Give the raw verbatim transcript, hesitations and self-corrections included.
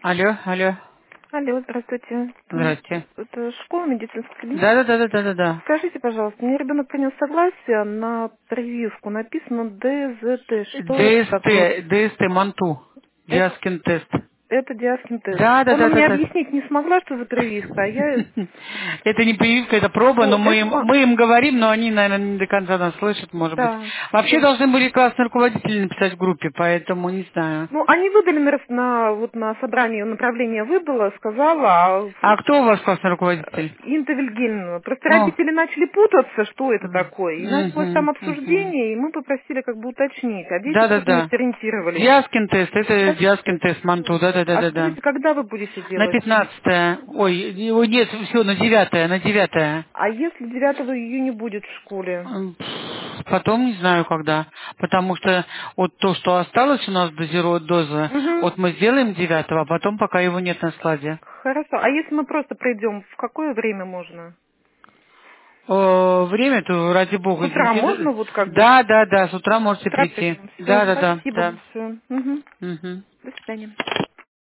Алло, алло. Алло, здравствуйте. Здрасте. Это школа медицинская клиника. Да, да, да, да, да, да, да. Скажите, пожалуйста, мне ребенок принес согласие на прививку. Написано ДЗТ. Что это такое? ДСТ, ДСТ Манту. Это, Диаскин тест. это Диаскин тест. Да, да, Она да, да, мне да. объяснить не смогла, что за прививка, а я... Это не прививка, это проба, но О, мы это... им, ма- мы им говорим, но они, наверное, не до конца нас слышат, может быть. Да. Вообще Да. должны были классные руководители написать в группе, поэтому не знаю. Ну, они выдали на, рас- на, вот на собрании направление выдала, сказала, а А кто у вас классный руководитель? Инта Вильгельмовна. Просто О. родители начали путаться, что это такое. И началось там Угу, угу. обсуждение, и мы попросили как бы уточнить. А дети Да, да, тоже не да. сориентировались. Диаскин тест, это Диаскин Диаскин тест. тест Манту, да, да, да, А да, да. скажите, когда вы будете На делать? пятнадцатое. Ой, его нет, все, на девятое, на девятое. А если девятого июня будет в школе? М, Потом не знаю когда. Потому что вот то, что осталось у нас дозиро- доза, Угу. вот мы сделаем девятого, а потом пока его нет на складе. Хорошо. А если мы просто пройдем, в какое время можно? О, время-то, ради С бога, утра извините. можно вот как бы? Да, да, да, с утра С можете утра прийти. придем. Все, Да, да, да, спасибо да. большое. Угу. Мгм. До свидания.